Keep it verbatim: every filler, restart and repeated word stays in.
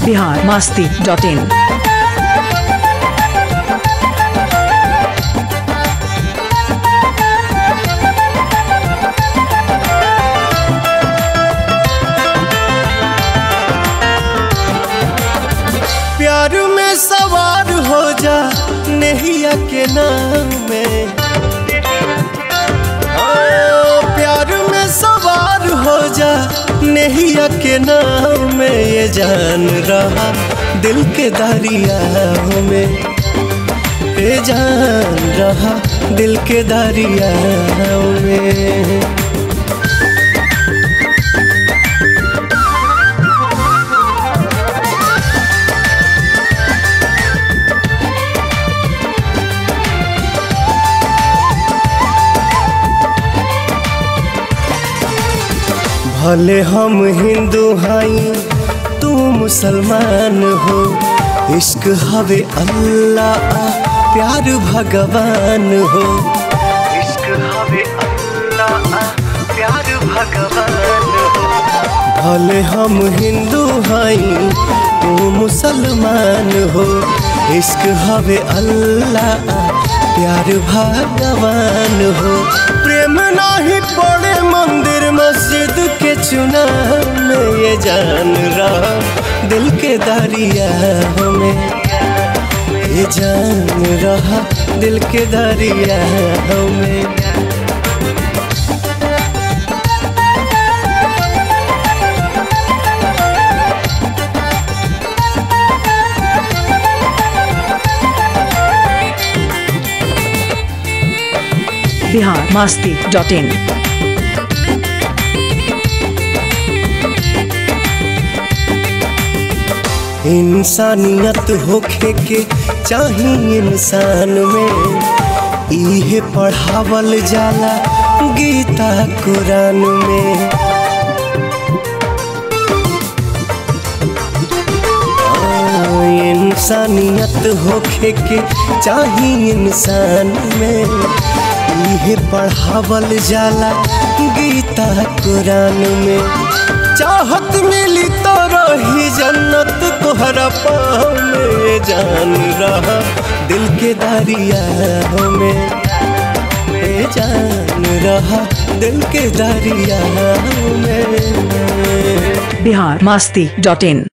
Bihar Masti dot इन। प्यार में सवार हो जा नैया के नाम में, प्यार में सवार हो जा नैया के नाम में। ये जान रहा दिल के दरिया में, ये जान रहा दिल के दरिया में। भले हम हिंदू हई तू मुसलमान हो, इश्क हवे अल्लाह प्यार भगवान हो। इश्क हवे अल्लाह प्यार भगवान हो। भले हम हिंदू हई तू मुसलमान हो, इश्क हवे अल्लाह प्यार भगवान हो। प्रेम नाही पड़े मंदिर मस्जिद के चुनाव में, ये जान रहा दिल के दरिया में, ये जान रहा दिल के दरिया में। Bihar Masti dot in. इंसानियत होखे के चाही इंसान में, इहे पढ़ावल जाला गीता कुरान में। इंसानियत होखे के चाही इंसान में, इहे पढ़ावल जाला गीता कुरान में। चाहत मिली तो रही जन्नत तोहरा पाँव में, जान रहा दिल के दरिया में, ये जान रहा दिल के दरिया में। बिहार मस्ती डॉट इन।